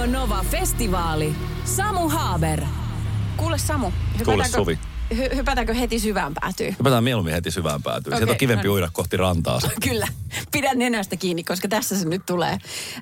Radio Nova-festivaali. Samu Haber. Kuule Samu. Kuule Suvi. Hypätäänkö heti syvään päätyyn? Hypätään mieluummin heti syvään päätyyn. Okay, sieltä on kivempi uida kohti rantaa. Kyllä. Pidän nenästä kiinni, koska tässä se nyt tulee.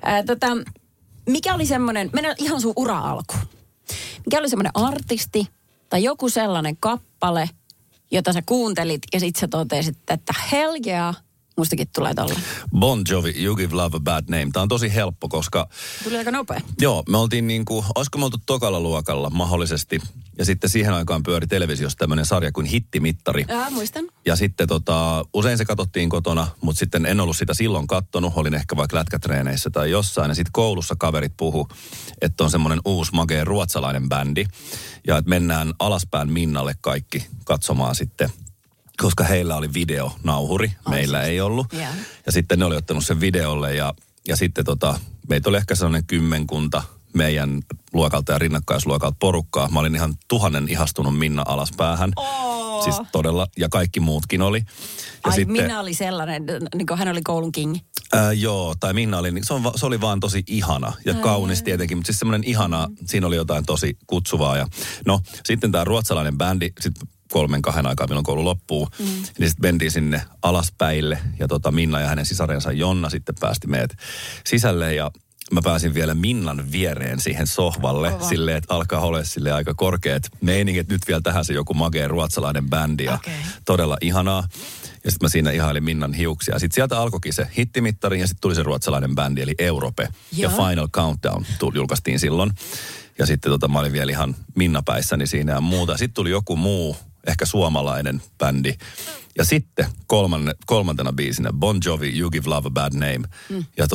Mikä oli semmoinen, mennään ihan sun ura-alkuun. Mikä oli semmoinen artisti tai joku sellainen kappale, jota sä kuuntelit ja sit sä totesit, että hell yeah, mustakin tulee tolla. Bon Jovi, You Give Love a Bad Name. Tää on tosi helppo, koska... Tuli aika nopea. Joo, me oltiin olisiko me oltu tokalla luokalla mahdollisesti. Ja sitten siihen aikaan pyöri televisiossa tämmöinen sarja kuin Hittimittari. Muistan. Ja sitten usein se katsottiin kotona, mutta sitten en ollut sitä silloin kattonut. Olin ehkä vaikka lätkätreeneissä tai jossain. Ja sitten koulussa kaverit puhu, että on semmoinen uusi magee ruotsalainen bändi. Ja että mennään alaspäin Minnalle kaikki katsomaan sitten. Koska heillä oli videonauhuri, meillä ei ollut. Yeah. Ja sitten ne oli ottanut sen videolle ja sitten meitä oli ehkä sellainen 10 meidän luokalta ja rinnakkaisluokalta porukkaa. Mä olin ihan 1000 ihastunut Minna alaspäähän. Oh. Siis todella, ja kaikki muutkin oli. Ja sitten, Minna oli sellainen, niin kuin hän oli koulun kingi. Joo, tai Minna oli, se oli vaan tosi ihana ja kaunis tietenkin, mutta siis semmoinen ihana, siinä oli jotain tosi kutsuvaa. Ja no, sitten tämä ruotsalainen bändi, sitten 3-2 aikaa, milloin koulu loppuu, niin sitten mentiin sinne alaspäille ja Minna ja hänen sisarensa Jonna sitten päästi meidät sisälle ja mä pääsin vielä Minnan viereen siihen sohvalle silleen, että alkaa olla silleen aika korkeat meiningit, että nyt vielä tähän se joku magee ruotsalainen bändi ja todella ihanaa. Ja sitten mä siinä ihailin Minnan hiuksia. Sitten sieltä alkoikin se hittimittari ja sitten tuli se ruotsalainen bändi eli Europe. Ja Final Countdown julkaistiin silloin. Ja sitten mä olin vielä ihan Minnapäissäni siinä ja muuta. Sitten tuli joku muu, ehkä suomalainen bändi. Ja sitten kolmantena biisinä Bon Jovi, You Give Love a Bad Name. Ja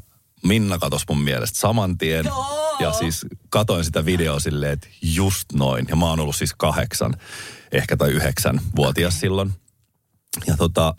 Minna katosi mun mielestä saman tien. Ja siis katoin sitä videoa silleen, että just noin. Ja mä oon ollut siis 8, ehkä tai 9-vuotias silloin. Ja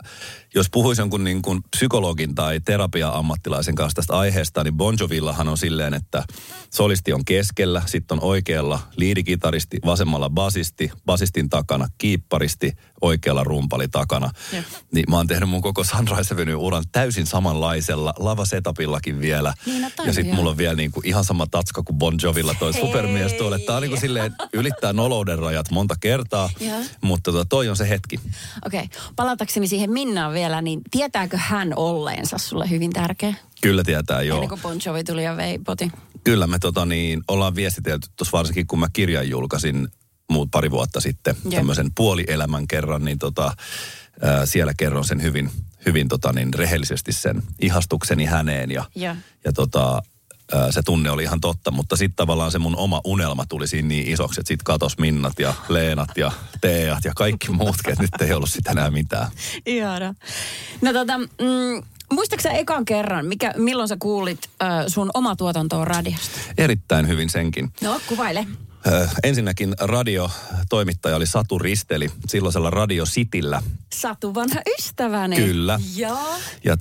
jos puhuisi jonkun niin kuin psykologin tai terapia-ammattilaisen kanssa tästä aiheesta, niin Bon Jovillahan on silleen, että solisti on keskellä, sitten on oikealla liidikitaristi, vasemmalla basisti, basistin takana kiipparisti, oikealla rumpali takana. Niin mä oon tehnyt mun koko Sunrise Avenue uran täysin samanlaisella lavasetapillakin vielä. Niin, ja sitten mulla on vielä niin kuin ihan sama tatska kuin Bon Jovilla toi supermies tuolle. Tää on niin kuin silleen, ylittää nolouden rajat monta kertaa, mutta toi on se hetki. Okei. Palatakseni siihen Minnaan vielä, niin tietääkö hän olleensa sulle hyvin tärkeä? Kyllä tietää, joo. Ennen kuin Bon Jovi tuli ja vei potin. Kyllä me ollaan viestitelty tuossa varsinkin, kun mä kirjan julkaisin pari vuotta sitten tämmöisen puolielämän kerran, niin siellä kerron sen hyvin rehellisesti sen ihastukseni häneen ja se tunne oli ihan totta, mutta sitten tavallaan se mun oma unelma tuli siinä niin isoksi, että sitten katos Minnat ja Leenat ja Teat ja kaikki muutkin, että nyt ei ollut sitä enää mitään. Ihana. No muistaaksä ekan kerran, milloin sä kuulit sun oma tuotantoa radiosta? Erittäin hyvin senkin. No, kuvaile. Ensinnäkin radiotoimittaja oli Satu Risteli, silloisella Radio Cityllä. Satu, vanha ystäväni. Kyllä. Joo. Ja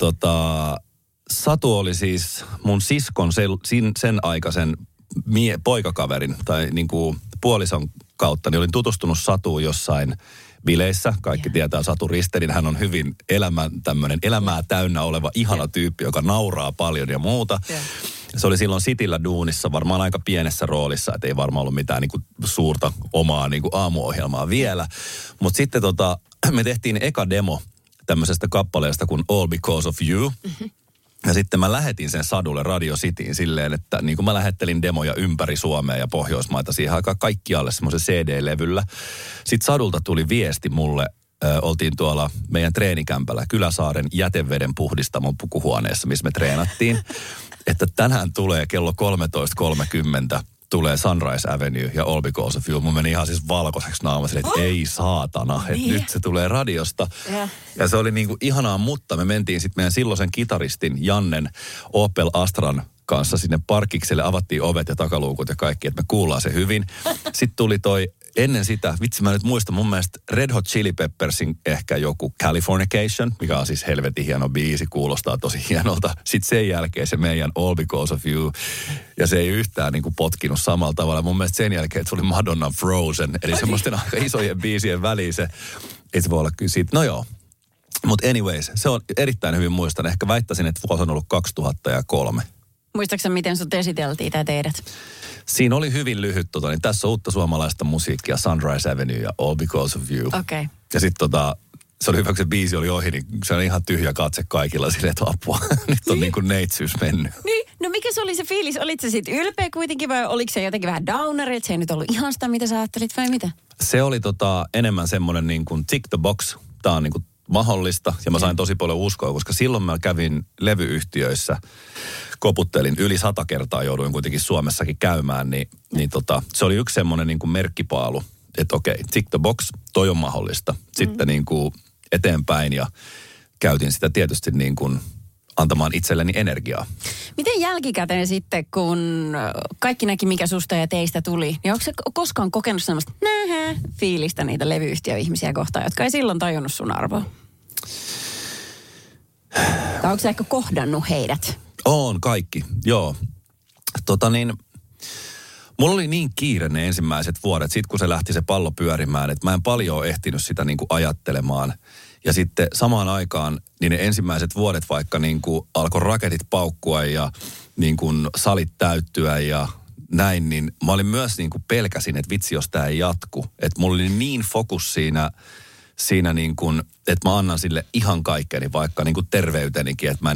Satu oli siis mun siskon sen aikaisen poikakaverin tai niin kuin puolison kautta, niin olin tutustunut Satuun jossain bileissä. Kaikki tietää Satu Ristelin. Hän on hyvin elämää täynnä oleva ihana tyyppi, joka nauraa paljon ja muuta. Se oli silloin Cityllä duunissa varmaan aika pienessä roolissa, että ei varmaan ollut mitään niin kuin suurta omaa niin kuin aamuohjelmaa vielä. Mutta sitten me tehtiin eka demo tämmöisestä kappaleesta kuin All Because of You. Ja sitten mä lähetin sen Sadulle Radio Cityin silleen, että niin kuin mä lähettelin demoja ympäri Suomea ja Pohjoismaita siihen aikaan kaikkialle semmoisen CD-levyllä. Sitten Sadulta tuli viesti mulle, oltiin tuolla meidän treenikämpällä Kyläsaaren jäteveden puhdistamon pukuhuoneessa, missä me treenattiin. Että tänään tulee kello 13.30 tulee Sunrise Avenue ja All Because of You. Mun meni ihan siis valkoiseksi naamaksi, että ei saatana, että nyt se tulee radiosta. Ja se oli niinku ihanaa, mutta me mentiin sitten meidän silloisen kitaristin Jannen Opel Astran kanssa sinne parkikselle, avattiin ovet ja takaluukut ja kaikki, että me kuullaan se hyvin. Sitten tuli ennen sitä, vitsi mä nyt muistan, mun mielestä Red Hot Chili Peppersin ehkä joku Californication, mikä on siis helvetin hieno biisi, kuulostaa tosi hienolta. Sitten sen jälkeen se meidän All Because of You, ja se ei yhtään niin kuin potkinut samalla tavalla. Mun mielestä sen jälkeen tuli Madonna Frozen, eli semmoisten aika isojen biisien väliin se, ei se voi olla kyllä siitä, no joo. Mutta anyways, se on erittäin hyvin muistan. Ehkä väittäisin, että vuosi on ollut 2003. Muistaaksä, miten sut esiteltiin tai teidät? Siinä oli hyvin lyhyt, niin tässä on uutta suomalaista musiikkia, Sunrise Avenue ja All Because of You. Okei. Ja sitten se oli hyvä, kun se biisi oli ohi, niin se oli ihan tyhjä katse kaikilla silleen, että apua. Nyt on niin kuin neitsyys mennyt. Niin, no mikä se oli se fiilis? Olit sä sit ylpeä kuitenkin vai oliko se jotenkin vähän downeri, että se ei nyt ollut ihan sitä, mitä sä ajattelit vai mitä? Se oli enemmän semmoinen niin kuin tick the box. Tää on niin kuin mahdollista ja mä sain tosi paljon uskoa, koska silloin mä kävin levyyhtiöissä, koputtelin yli 100 kertaa, jouduin kuitenkin Suomessakin käymään, niin se oli yksi semmoinen niin kuin merkkipaalu, että okei, tick the box, toi on mahdollista. Sitten niin kuin eteenpäin ja käytin sitä tietysti niin kuin antamaan itselleni energiaa. Miten jälkikäteen sitten, kun kaikki näki, mikä susta ja teistä tuli, niin onko se koskaan kokenut sellaista fiilistä niitä levyyhtiöihmisiä kohtaan, jotka ei silloin tajunnut sun arvoa? Tai onko sä ehkä kohdannut heidät? On kaikki, joo. Mulla oli niin kiire ne ensimmäiset vuodet, sit kun se lähti se pallo pyörimään, että mä en paljon ehtinyt sitä niin kuin ajattelemaan. Ja sitten samaan aikaan niin ne ensimmäiset vuodet vaikka niin kuin alkoi raketit paukkua ja niin kuin salit täyttyä ja näin, niin mä olin myös niin kuin pelkäsin, että vitsi, jos tää ei jatku. Että mulla oli niin fokus siinä niin kuin, että mä annan sille ihan kaikkeni, vaikka niin kuin terveytenikin, että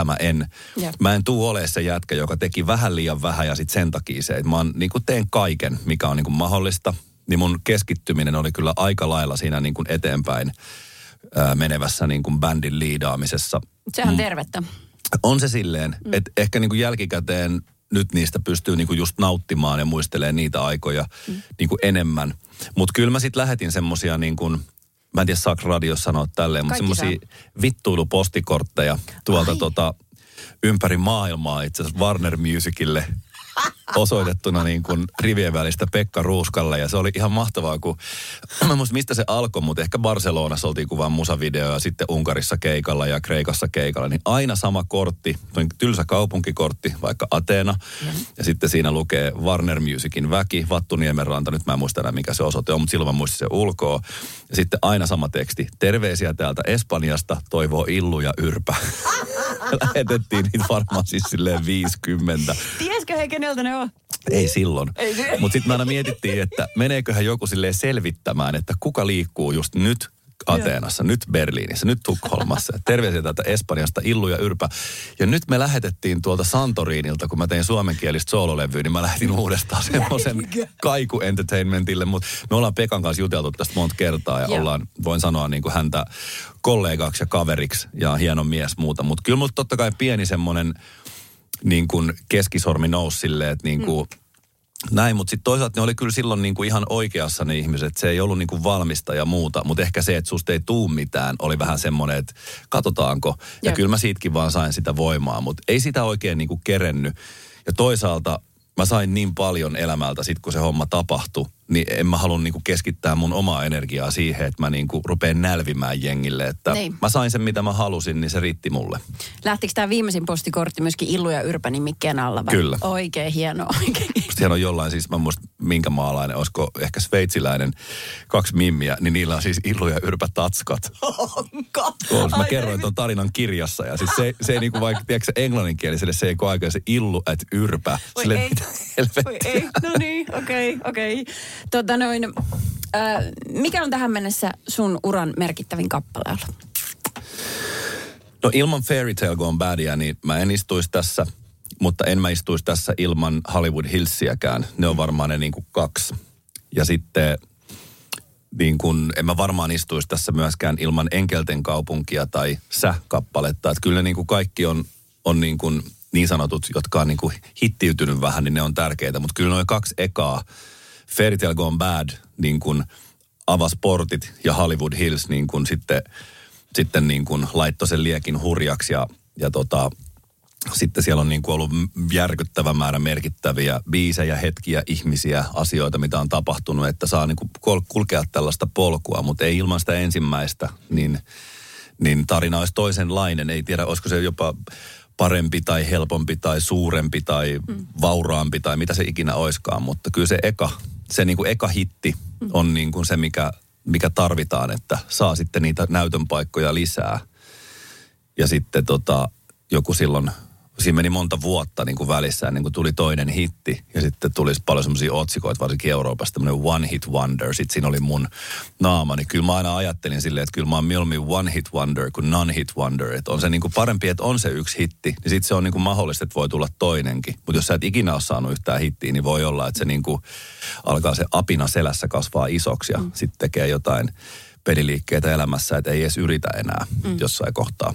mä en tuu ole se jätkä, joka teki vähän liian vähän ja sitten sen takia se, että mä niin kuin teen kaiken, mikä on niin kuin mahdollista. Niin mun keskittyminen oli kyllä aika lailla siinä niin kuin eteenpäin menevässä niin kuin bändin liidaamisessa. Sehän on tervettä. On se silleen, että ehkä niin kuin jälkikäteen nyt niistä pystyy niin kuin just nauttimaan ja muistelee niitä aikoja niin kuin enemmän. Mutta kyllä mä sitten lähetin semmosia niin kuin, mä en tiedä saako radiossa sanoa tälleen, mutta semmosia vittuilupostikortteja tuolta ympäri maailmaa itse asiassa Warner Musicille osoitettuna niin kuin rivien välistä Pekka Ruuskalle. Ja se oli ihan mahtavaa, kun mä muistin, mistä se alkoi, mutta ehkä Barcelonassa oltiin kuvaan musavideoa ja sitten Unkarissa keikalla ja Kreikassa keikalla. Niin aina sama kortti, tylsä kaupunkikortti, vaikka Ateena. Ja sitten siinä lukee Warner Musicin väki, Vattuniemenranta. Nyt mä en muista enää, mikä se osoite on, mutta silloin mä muistin se ulkoa. Ja sitten aina sama teksti. Terveisiä täältä Espanjasta, toivoo Illu ja Yrpä. Lähetettiin niitä varmaan siis silleen 50. Tieskö he, keneltä ne on? Ei silloin. Mutta sitten me aina mietittiin, että meneeköhän joku silleen selvittämään, että kuka liikkuu just nyt Ateenassa, nyt Berliinissä, nyt Tukholmassa. Terveisiä täältä Espanjasta, Illu ja Yrpä. Ja nyt me lähetettiin tuolta Santorinilta, kun mä tein suomenkielistä soololevyä, niin mä lähetin uudestaan semmoisen Kaiku Entertainmentille. Mutta me ollaan Pekan kanssa juteltu tästä monta kertaa ja voin sanoa niin kuin häntä kollegaksi ja kaveriksi ja hieno mies muuta. Mutta kyllä mulla totta kai pieni semmoinen niin kuin keskisormi nousi silleen, että niin kuin näin, mutta sitten toisaalta ne oli kyllä silloin niin kuin ihan oikeassa ne ihmiset. Se ei ollut niin kuin valmista ja muuta, mutta ehkä se, että susta ei tuu mitään, oli vähän semmoinen, että katsotaanko. Ja kyllä mä siitäkin vaan sain sitä voimaa, mutta ei sitä oikein niin kuin kerennyt. Ja toisaalta mä sain niin paljon elämältä sit, kun se homma tapahtui, niin en mä halua niin kuin keskittää mun omaa energiaa siihen, että mä niin kuin rupean nälvimään jengille. Että mä sain sen, mitä mä halusin, niin se riitti mulle. Lähtikö tämä viimeisin postikortti myöskin Illu ja Yrpä nimikkeen alla? Vai? Kyllä. Oikein hienoa. Siellä on jollain siis, mä muistan minkä maalainen, olisiko ehkä sveitsiläinen, 2 mimmiä, niin niillä on siis Illu ja Yrpä tatskat. Onko? Mä kerroin tuon tarinan kirjassa ja siis se ei niinku vaikka, tiedätkö se englanninkieliselle, se ei ole aikaa se Illu et Yrpä. Silleen, mitä helvettiä. No niin, okei. Mikä on tähän mennessä sun uran merkittävin kappale ollut? No ilman Fairy Tale Gone Badia, niin mä en istuisi tässä, mutta en mä istuisi tässä ilman Hollywood Hillsiäkään. Ne on varmaan ne niin kuin 2. Ja sitten niin kuin, en mä varmaan istuisi tässä myöskään ilman Enkelten kaupunkia tai Sä-kappaletta. Että kyllä ne niin kuin kaikki on niin kuin niin sanotut, jotka on niin kuin hittiytynyt vähän, niin ne on tärkeitä. Mutta kyllä noin 2 ekaa, Fairy Tale Gone Bad, niin kuin avasi portit ja Hollywood Hills niin kuin sitten niin kuin laittoi sen liekin hurjaksi ja sitten siellä on niin kuin ollut järkyttävä määrä merkittäviä biisejä, hetkiä, ihmisiä, asioita, mitä on tapahtunut, että saa niin kuin kulkea tällaista polkua, mutta ei ilman sitä ensimmäistä, niin tarina olisi toisenlainen. Ei tiedä, olisiko se jopa parempi tai helpompi tai suurempi tai vauraampi tai mitä se ikinä oiskaan, mutta kyllä se niin kuin eka hitti on niin kuin se, mikä tarvitaan, että saa sitten niitä näytön paikkoja lisää. Ja sitten joku silloin siinä meni monta vuotta niin kuin välissä, niin kuin tuli toinen hitti. Ja sitten tuli paljon semmoisia otsikoita, varsinkin Euroopassa, tämmöinen one hit wonder. Sitten siinä oli mun naama, niin kyllä mä aina ajattelin silleen, että kyllä mä oon mieluummin one hit wonder kuin none hit wonder. Että on se niin kuin parempi, että on se yksi hitti, niin sitten se on niin kuin mahdollista, että voi tulla toinenkin. Mutta jos sä et ikinä ole saanut yhtään hittiä, niin voi olla, että se niin kuin alkaa se apina selässä kasvaa isoksi ja sitten tekee jotain peliliikkeitä elämässä, että ei edes yritä enää jossain kohtaa.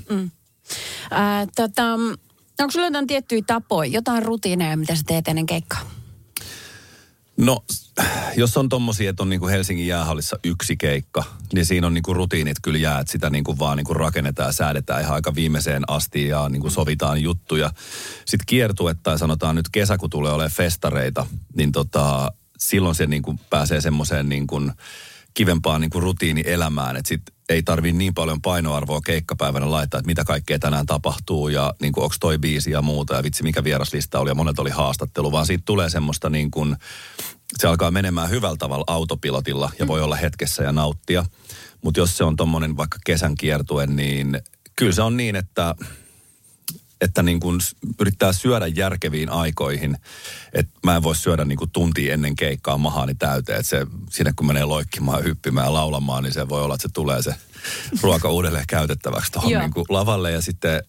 Onko sulla jotain tiettyjä tapoja, jotain rutiineja, mitä sä teet ennen keikkaa? No, jos on tommosia, että on niin kuin Helsingin jäähallissa yksi keikka, niin siinä on niin kuin rutiinit kyllä jää, että sitä niin kuin vaan niin kuin rakennetaan ja säädetään ihan aika viimeiseen asti ja niin kuin sovitaan juttuja. Sitten kiertuet tai sanotaan nyt kesä, kun tulee olemaan festareita, niin silloin se niin kuin pääsee semmoiseen niin kuin kivempaan niin kuin rutiinielämään, että sitten ei tarvii niin paljon painoarvoa keikkapäivänä laittaa, että mitä kaikkea tänään tapahtuu ja niin kuin, onko toi biisi ja muuta ja vitsi mikä vieraslista oli ja monet oli haastattelu, vaan siitä tulee semmoista niin kuin, se alkaa menemään hyvällä tavalla autopilotilla ja voi olla hetkessä ja nauttia. Mutta jos se on tommonen vaikka kesän kiertue, niin kyllä se on niin, että niin kuin yrittää syödä järkeviin aikoihin, että mä en voi syödä niin kuin tuntia ennen keikkaa mahaani täyteen, että se sinne kun menee loikkimaan, hyppimään ja laulamaan, niin se voi olla, että se tulee se ruoka uudelleen käytettäväksi tuohon niin kuin lavalle ja sitten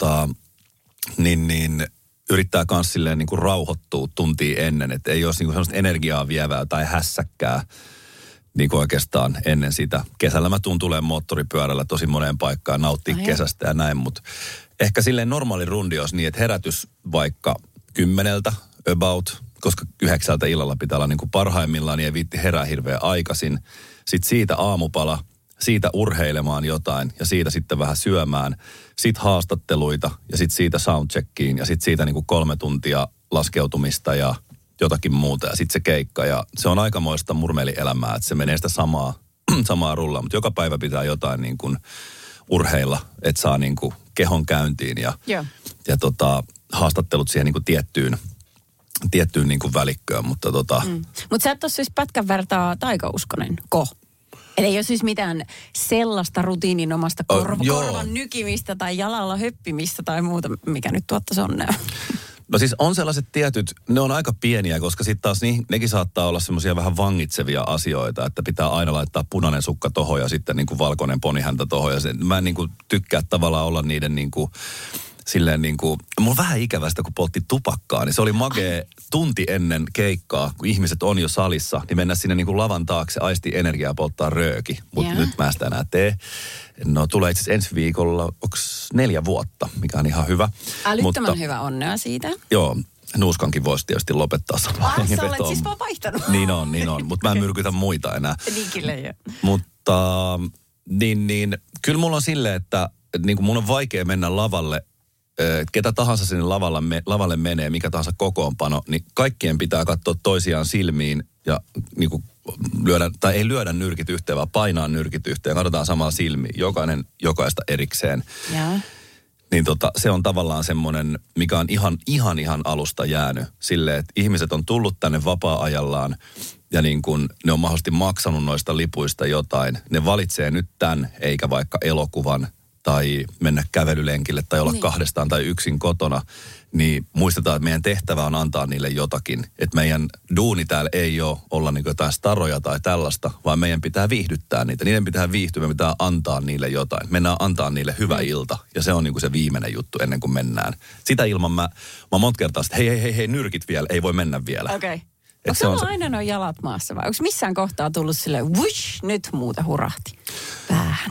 yrittää kans silleen niin kuin rauhoittua tuntia ennen, että ei olisi niin kuin sellaista energiaa vievää tai hässäkkää niin kuin oikeastaan ennen sitä. Kesällä mä tuun tulemaan moottoripyörällä tosi moneen paikkaan, nauttia kesästä ja näin, mutta ehkä silleen normaali rundi olisi niin, että herätys vaikka 10 about, koska 9 illalla pitää olla niin kuin parhaimmillaan, niin ei viitti herää hirveän aikaisin. Sitten siitä aamupala, siitä urheilemaan jotain ja siitä sitten vähän syömään. Sitten haastatteluita ja sitten siitä soundcheckiin ja sitten siitä niin kuin 3 tuntia laskeutumista ja jotakin muuta ja sitten se keikka. Ja se on aikamoista murmelielämää, että se menee sitä samaa rullaa, mutta joka päivä pitää jotain niin kuin urheilla, että saa niin kuin kehon käyntiin ja haastattelut siihen niin kuin tiettyyn niin kuin välikköön, mutta Mutta sä et ole siis pätkän vertaa taikauskonen, Eli ei ole siis mitään sellaista rutiininomasta korvan nykimistä tai jalalla höppimistä tai muuta, mikä nyt tuottaisi onnea. No siis on sellaiset tietyt, ne on aika pieniä, koska sitten taas nekin saattaa olla semmoisia vähän vangitsevia asioita, että pitää aina laittaa punainen sukka tohon ja sitten niin kuin valkoinen ponihäntä tohon. Ja mä en niin kuin tykkää tavallaan olla niiden niin kuin silleen niin kuin, mulla on vähän ikävästä, kun poltti tupakkaa, niin se oli magee tunti ennen keikkaa, kun ihmiset on jo salissa, niin mennä sinne niin kuin lavan taakse, aisti energiaa polttaa rööki. Mutta nyt mä sitä enää tee. No tulee itse asiassa ensi viikolla, onko 4 vuotta, mikä on ihan hyvä. Älyttömän hyvä, onnea siitä. Joo, nuuskankin voisi tietysti lopettaa samaan hengenvetoon. Sä olet siis vaan vaihtanut. Niin on, mutta mä en myrkytä muita enää. Niin kyllä jo. Mutta kyllä mulla on silleen, että niin kuin mun on vaikea mennä lavalle, ketä tahansa sinne lavalle menee, mikä tahansa kokoonpano, niin kaikkien pitää katsoa toisiaan silmiin ja niin kuin ei lyödä nyrkit yhteen, vaan painaa nyrkit yhteen. Katsotaan samalla silmiin, jokaista erikseen. Ja. Niin se on tavallaan semmoinen, mikä on ihan alusta jäänyt silleen, että ihmiset on tullut tänne vapaa-ajallaan ja niin kuin ne on mahdollisesti maksanut noista lipuista jotain. Ne valitsee nyt tämän, eikä vaikka elokuvan tai mennä kävelylenkille tai olla kahdestaan tai yksin kotona, niin muistetaan, että meidän tehtävä on antaa niille jotakin. Että meidän duuni täällä ei ole olla niin kuin jotain staroja tai tällaista, vaan meidän pitää viihdyttää niitä. Niiden pitää viihtyä, me pitää antaa niille jotain. Mennään antaa niille hyvä ilta ja se on niin kuin se viimeinen juttu ennen kuin mennään. Sitä ilman mä monta kertaa, että hei, nyrkit vielä, ei voi mennä vielä. Okei. Onko sulla aina nuo jalat maassa vai onko missään kohtaa tullut silleen, wush, nyt muuta hurahti päähän?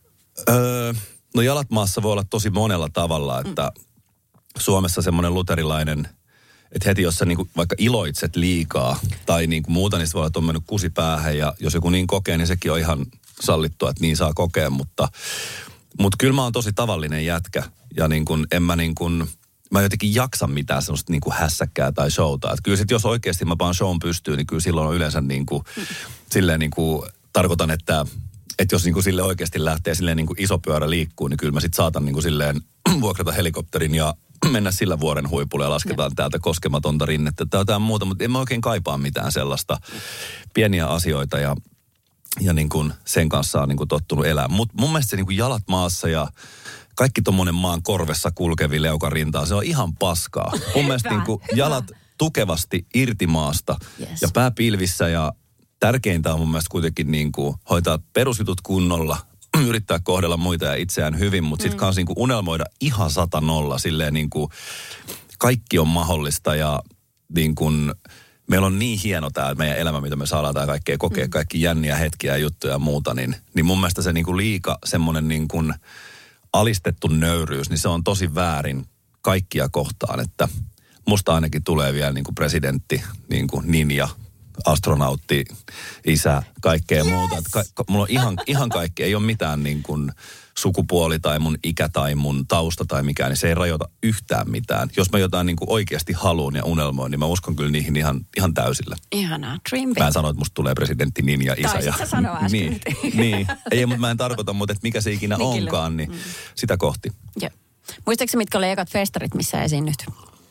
No jalat maassa voi olla tosi monella tavalla, että Suomessa semmoinen luterilainen, että heti jos sä niinku vaikka iloitset liikaa tai niinku muuta, niin se voi olla, että on mennyt kusi päähän ja jos joku niin kokee, niin sekin on ihan sallittua, että niin saa kokea, mutta kyllä mä oon tosi tavallinen jätkä ja niin kun, mä en jotenkin jaksa mitään semmoista niinku hässäkkää tai showta. Että kyllä sit jos oikeasti mä paan shown pystyyn, niin kyllä silloin on yleensä niinku, silleen niinku, tarkoitan, että jos niinku sille oikeasti lähtee silleen niinku iso pyörä liikkuu, niin kyllä mä sit saatan niinku silleen vuokrata helikopterin ja mennä sillä vuoren huipulle ja lasketaan täältä koskematonta rinnettä tai jotain muuta, mutta en mä oikein kaipaa mitään sellaista pieniä asioita ja niin kuin sen kanssa on niin kuin tottunut elää. Mutta mun mielestä se niin kuin jalat maassa ja kaikki tommonen maan korvessa kulkevi leukarintaa, se on ihan paskaa. Mun mielestä niin kuin jalat tukevasti irti maasta ja pää pilvissä ja tärkeintä on mun mielestä kuitenkin niin kuin hoitaa perusjutut kunnolla, yrittää kohdella muita ja itseään hyvin, mutta sitten kanssa niin kuin unelmoida ihan 100-0 silleen niin kuin kaikki on mahdollista ja niin kuin meillä on niin hieno tämä meidän elämä, mitä me saadaan tää kaikkea kokea, kaikki jänniä hetkiä, juttuja ja muuta, niin mun mielestä se niin kuin liika semmoinen niin kuin alistettu nöyryys, niin se on tosi väärin kaikkia kohtaan, että musta ainakin tulee vielä niin kuin presidentti, niin kuin ninja, astronautti, isä, kaikkea muuta. Mulla on ihan kaikkea, ei ole mitään niin kuin sukupuoli tai mun ikä tai mun tausta tai mikään, niin se ei rajoita yhtään mitään. Jos mä jotain niin kuin oikeasti haluan ja unelmoin, niin mä uskon kyllä niihin ihan täysillä. Ihanaa, dream big. Mä en sano, että musta tulee presidentti ninja, isä. Taisit sä sanoa äsken. niin. Ei, mutta mä en tarkoita, mutta että mikä se ikinä onkaan, niin sitä kohti. Joo. Muistaakseni, mitkä oli ekat festarit, missä esiinnyt?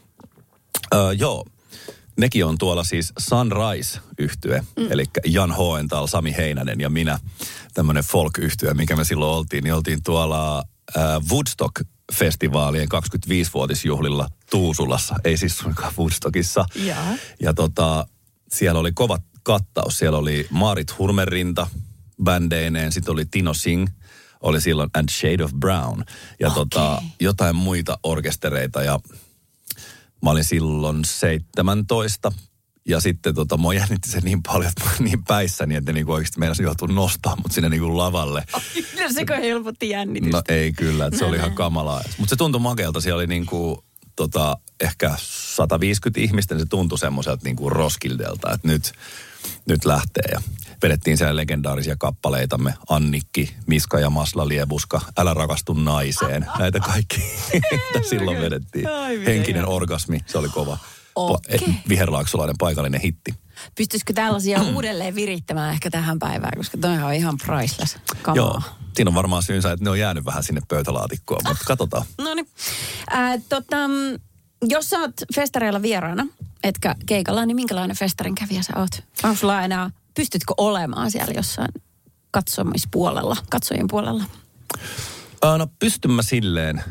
Joo. Nekin on tuolla siis Sunrise-yhtye, eli Jan Hoental, Sami Heinänen ja minä, tämmöinen folk-yhtye, mikä me silloin oltiin, niin oltiin tuolla Woodstock-festivaalien 25-vuotisjuhlilla Tuusulassa, ei siis suinkaan Woodstockissa. Ja siellä oli kova kattaus, siellä oli Maarit Hurmerinta bändeineen, sitten oli Tino Singh, oli silloin And Shade of Brown ja jotain muita orkestereita ja mä olin silloin 17 ja sitten mua jännitti se niin paljon, että mä olin niin päissäni, että niinku oikeasti meinasin joutua nostaa mut sinne niinku lavalle. No sekö helpotti jännitystä? No ei kyllä, että se oli ihan kamalaa. Mutta se tuntui makealta, siellä oli niinku ehkä 150 ihmistä, niin se tuntui semmoiselta niinku Roskildelta, että nyt lähtee ja vedettiin siellä legendaarisia kappaleitamme. Annikki, Miska ja Masla Liebuska, Älä rakastu naiseen. Näitä kaikki, mitä silloin vedettiin. Henkinen orgasmi, se oli kova. Viherlaaksolainen paikallinen hitti. Pystyisikö tällaisia uudelleen virittämään ehkä tähän päivään, koska toi on ihan priceless kamaa. Joo, siinä on varmaan syynsä, että ne on jäänyt vähän sinne pöytälaatikkoon, mutta katsotaan. No niin. Jos sä oot festareilla vieraana, etkä keikalla, niin minkälainen festarin kävijä sä oot? Onko sulla enää, pystytkö olemaan siellä jossain katsojien puolella? No pystyn mä silleen.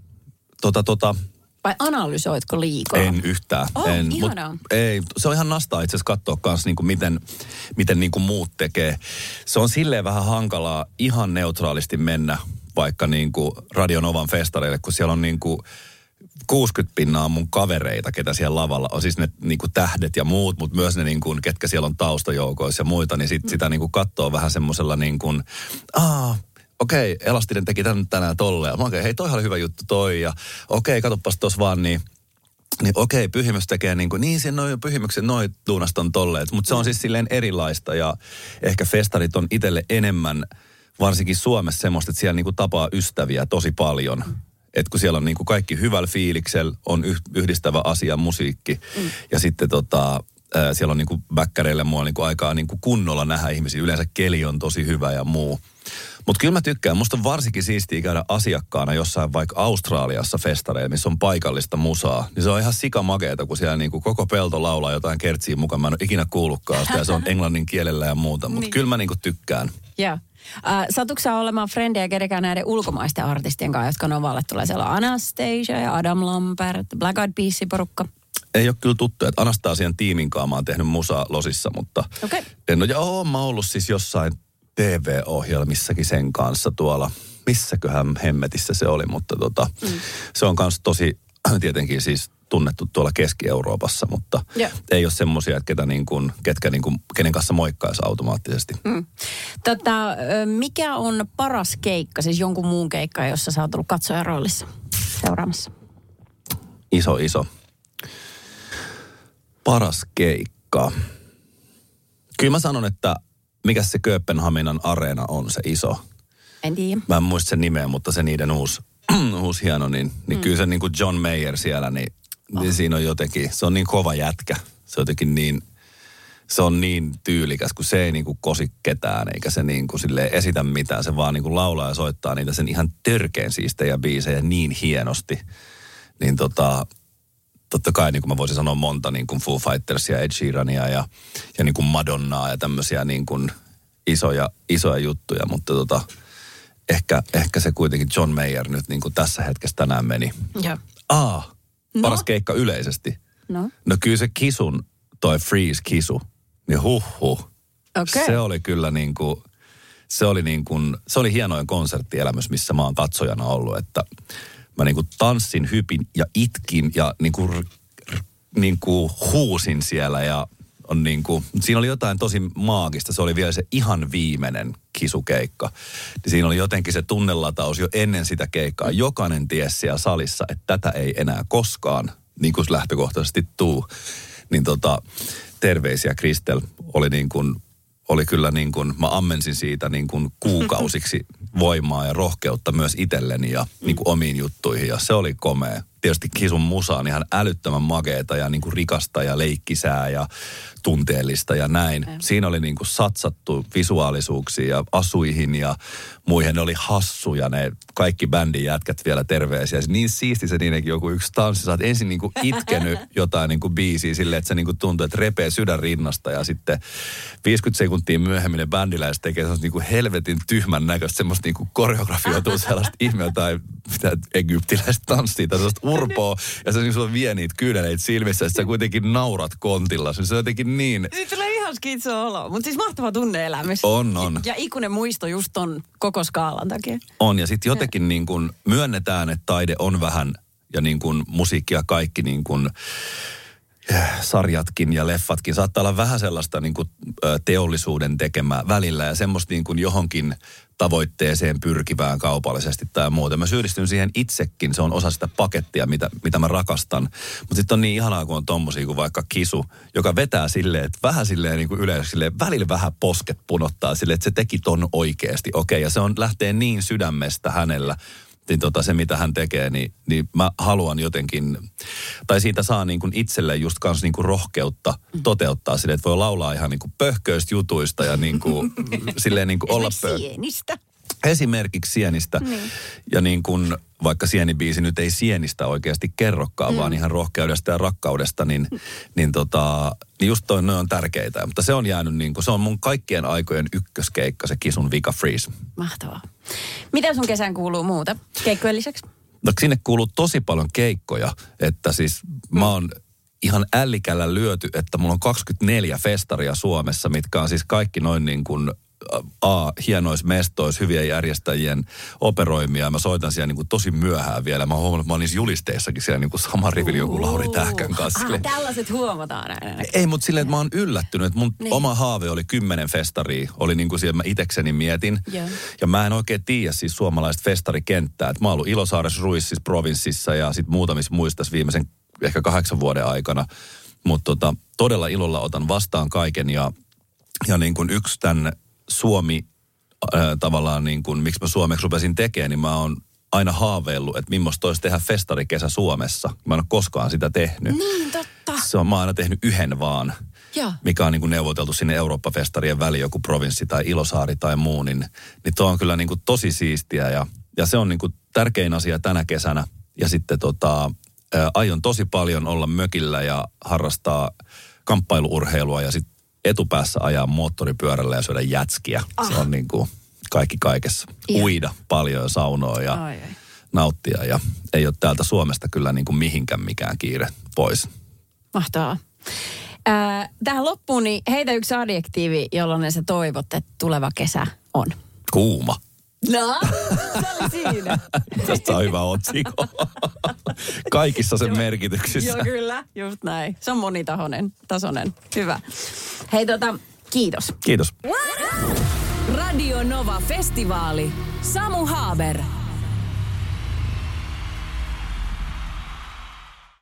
Vai analysoitko liikaa? En yhtään. Ei, se on ihan nastaa itse asiassa katsoa kanssa, niin kuin miten niin kuin muut tekee. Se on silleen vähän hankalaa ihan neutraalisti mennä vaikka niin kuin Radio Novan festareille, kun siellä on niin kuin 60% mun kavereita, ketä siellä lavalla on. Siis ne niin kuin tähdet ja muut, mutta myös ne niin kuin, ketkä siellä on taustajoukoissa ja muita, niin sitä niin kuin katsoo vähän semmoisella niin kuin, okei, Elastinen teki tänään tolleen. Okei, hei, toihan oli hyvä juttu toi. Ja okei, katsopas tossa vaan, niin okei, Pyhimys tekee niin sen Pyhimyksen duunasta on tolleet. Mutta se on siis silleen erilaista ja ehkä festarit on itselle enemmän, varsinkin Suomessa semmoista, että siellä niin tapaa ystäviä tosi paljon. Että kun siellä on niin kaikki hyvällä fiiliksellä, on yhdistävä asia, musiikki ja sitten siellä on niin väkkäreille mua niin aikaa niin kunnolla nähdä ihmisiä. Yleensä keli on tosi hyvä ja muu. Mutta kyllä mä tykkään. Musta on varsinkin siistiä käydä asiakkaana jossain vaikka Australiassa festareilla, missä on paikallista musaa. Niin se on ihan sikamakeeta, kun siellä niinku koko pelto laulaa jotain kertsiä mukaan. Mä en ole ikinä kuullutkaan sitä ja se on englannin kielellä ja muuta. Mutta kyllä mä niinku tykkään. Joo. Satutko sä olemaan frendejä kenenkään näiden ulkomaisten artistien kanssa, jotka Novalle tulee? Siellä on Anastasia ja Adam Lambert, Black Eyed Peasin porukka. Ei ole kyllä tuttu, että Anastasian tiimin kanssa mä oon tehnyt musaa Losissa, mutta mä oon ollut siis jossain TV-ohjelmissakin sen kanssa tuolla, missäköhän hemmetissä se oli, mutta se on kanssa tosi tietenkin siis tunnettu tuolla Keski-Euroopassa, mutta ei ole semmoisia, kenen kanssa moikkaisi automaattisesti. Mikä on paras keikka, siis jonkun muun keikka, jossa sä oot ollut katsojan roolissa seuraamassa? Iso. Paras keikka. Kyllä mä sanon, että mikä se Kööpenhaminan areena on, se iso? En tiedä. Mä en muista sen nimeä, mutta se niiden uusi hieno, niin kyllä se niin kuin John Mayer siellä, niin siinä on jotenkin, se on niin kova jätkä. Se on jotenkin niin, se on niin tyylikäs, kun se ei niin kuin kosi ketään, eikä se niin kuin silleen esitä mitään. Se vaan niin kuin laulaa ja soittaa niitä sen ihan törkeän siistejä biisejä niin hienosti. Niin totta kai niin kuin mä voisin sanoa monta niin kuin Foo Fightersia, Ed Sheerania ja niin kuin Madonnaa ja tämmöisiä niin kuin isoja juttuja, mutta ehkä se kuitenkin John Mayer nyt niin kuin tässä hetkessä tänään meni. Joo. Paras keikka yleisesti. No kyllä se Kisun, toi Freeze-kisu, niin Okay. Se oli kyllä niin kuin, se oli hienoin konserttielämys, missä mä oon katsojana ollut, että mä niin kuin tanssin, hypin ja itkin ja niin kuin huusin siellä ja on niin kuin, siinä oli jotain tosi maagista. Se oli vielä se ihan viimeinen kisukeikka. Siinä oli jotenkin se tunnelataus jo ennen sitä keikkaa. Jokainen tiesi siellä salissa, että tätä ei enää koskaan niin kuin lähtökohtaisesti tuu. Niin terveisiä Kristel oli kyllä niin kuin, mä ammensin siitä niin kuin kuukausiksi voimaa ja rohkeutta myös itselleni ja niin kuin omiin juttuihin. Ja se oli komea. Tietysti Kisun musa on ihan älyttömän makeeta ja niin kuin rikasta ja leikkisää ja tunteellista ja näin. Siinä oli niin kuin satsattu visuaalisuuksiin ja asuihin ja muihin. Ne oli hassuja ne kaikki bändin jätkät vielä terveisiä. Niin siisti se niinkin joku yksi tanssi. Sä oot ensin niin kuin itkenyt jotain niin kuin biisiä silleen, että se niin kuin tuntuu, että repee sydän rinnasta. Ja sitten 50 sekuntia myöhemmin ne bändiläiset tekee semmoista niin kuin helvetin tyhmän näköistä semmoista niin kuin koreografioitua sellaista ihmeä tai mitä egyptiläistä tanssia tai sellaista urpoa. Ja se niin kuin vie niitä kyyneleitä silmissä, että sä kuitenkin naurat kontilla. Se on jotenkin niin. Siitä tulee ihan skitso-olo. Mutta siis mahtava tunne-elämys. On. Ja ikuinen muisto just ton koko skaalan takia. On, ja sitten jotenkin niin kuin myönnetään, että taide on vähän, ja niin kuin musiikki ja kaikki niin kuin sarjatkin ja leffatkin saattaa olla vähän sellaista niin kuin teollisuuden tekemää välillä ja semmoista niin kuin johonkin tavoitteeseen pyrkivään kaupallisesti tai muuta. Mä syyllistyn siihen itsekin, se on osa sitä pakettia, mitä mä rakastan. Mutta sitten on niin ihanaa, kun on tommosia kuin vaikka Kisu, joka vetää silleen, että vähän silleen niin kuin yleensä silleen, välillä vähän posket punottaa silleen, että se teki ton oikeasti. Okei, ja se lähtee niin sydämestä hänellä. Niin se, mitä hän tekee, niin mä haluan jotenkin, tai siitä saa niin kuin itselle just kans niin kuin rohkeutta toteuttaa silleen, että voi laulaa ihan niin kuin pöhköistä jutuista ja niin kuin, silleen niin kuin olla sienistä. Esimerkiksi sienistä. Niin. Ja niin kuin, vaikka sienibiisi nyt ei sienistä oikeasti kerrokaan, vaan ihan rohkeudesta ja rakkaudesta, niin just ne on tärkeitä. Mutta se on jäänyt niin kuin, se on mun kaikkien aikojen ykköskeikka, se Kisun Vika Freeze. Mahtavaa. Mitä sun kesään kuuluu muuta keikkojen lisäksi? No sinne kuuluu tosi paljon keikkoja, että siis mä oon ihan ällikällä lyöty, että mulla on 24 festaria Suomessa, mitkä on siis kaikki noin niin kuin hienois mestois, hyvien järjestäjien operoimia. Mä soitan siellä niin kuin tosi myöhään vielä. Mä oon huomannut, että mä oon niissä julisteissakin siellä niin kuin sama rivili joku Lauri Tähkän kanssa. Tällaiset huomataan aina. Ei, mutta silleen, että mä oon yllättynyt, että mun oma haave oli 10 festaria. Oli niin kuin siellä, mä itekseni mietin. Yeah. Ja mä en oikein tiedä siis suomalaista festorikenttää. Että mä oon ollut Ilosaaressa, Ruississa, Provinssissa ja sitten muutamissa muissa viimeisen ehkä 8 vuoden aikana. Mutta todella ilolla otan vastaan kaiken ja niin kuin yksi tämän Suomi tavallaan niin kuin, miksi mä suomeksi rupesin tekemään, niin mä oon aina haaveillut, että millaista olisi tehdä festarikesä Suomessa. Mä en ole koskaan sitä tehnyt. Niin, totta. Mä oon aina tehnyt yhden vaan, mikä on niin kuin neuvoteltu sinne Eurooppa-festarien väliin, joku provinssi tai Ilosaari tai muu, niin tuo on kyllä niin kuin tosi siistiä ja se on niin kuin tärkein asia tänä kesänä. Ja sitten aion tosi paljon olla mökillä ja harrastaa kamppailuurheilua ja sitten etupäässä ajaa moottoripyörällä ja syödä jätskiä. Se on niin kuin kaikki kaikessa. Uida paljon ja saunoa ja nauttia. Ja ei ole täältä Suomesta kyllä niin kuin mihinkään mikään kiire pois. Mahtavaa. Tähän loppuun niin heitä yksi adjektiivi, jolloin sä toivot, että tuleva kesä on. Kuuma. No, se oli siinä. Tästä on hyvä otsikko. Kaikissa sen merkityksissä. Joo, kyllä. Just näin. Se on monitasoinen. Hyvä. Hei kiitos. Radio Nova Festivaali. Samu Haber.